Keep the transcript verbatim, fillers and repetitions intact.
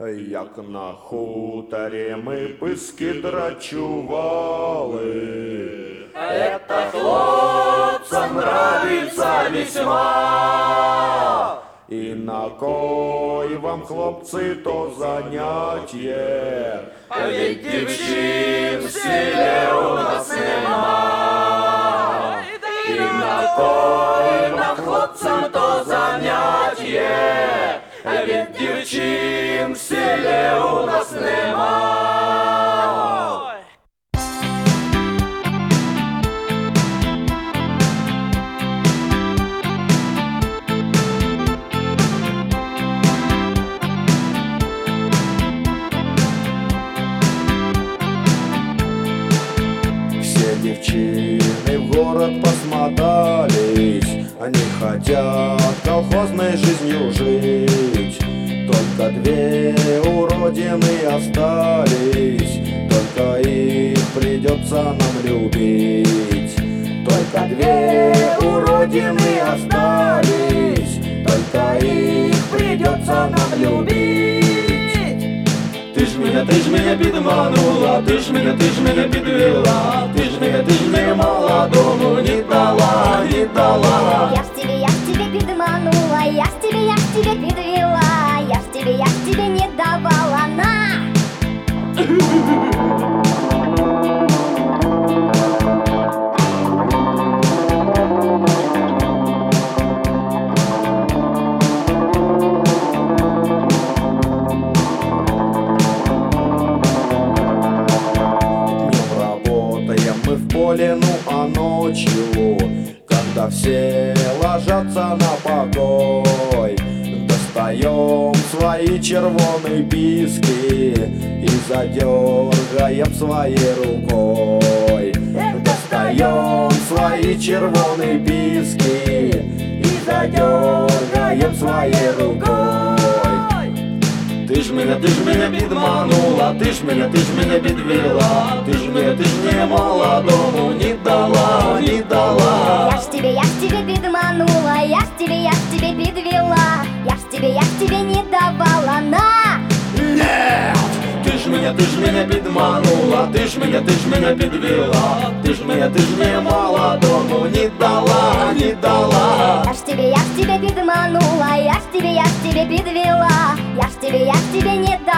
Як на хуторі ми писки драчували. Это хлопцам нравится весьма. І на кой вам, хлопці, то заняттє? А ведь девчин в селе у нас нема. И на кой нам, хлопцам, то заняттє? А ведь девчин в селе у нас нема. Все девчины в город посмотались, они хотят колхозной жизнью жить. Только две уродины остались, только их придется нам любить. Только две уродины остались, только их придется нам любить. Ты ж меня, ты ж меня підманула, ты ж меня, ты ж меня підвела, ты ж меня, ты ж мне молодому не дала, не дала. Я ж тебе, я ж тебе підманула, я ж тебе, я ж тебе підвела, я ж тебе, я ж тебе не давала, на! Мы в поле, ну а ночью, когда все ложатся на покой, достаем свои червоные писки и задергаем своей рукой. Достаем свои червоные писки и задергаем своей рукой. Ты ж меня, ты ж меня підманула, ты ж меня, ты ж меня підвела, ты ж мне, ты ж мне молодому не дала, не дала. Я ж тебе, я ж тебе підманула, я ж тебе, я ж тебе підвела, я ж тебе, я ж тебе не давала, на! Нет! Ты ж меня, ты ж меня підманула, ты ж меня, ты ж меня підвела, ты ж меня, ты ж мне молодому не дала, не дала. Я ж тебе, я ж тебе підманула, я ж тебе, я ж тебе підвела, я ж тебе, я ж тебе не давала.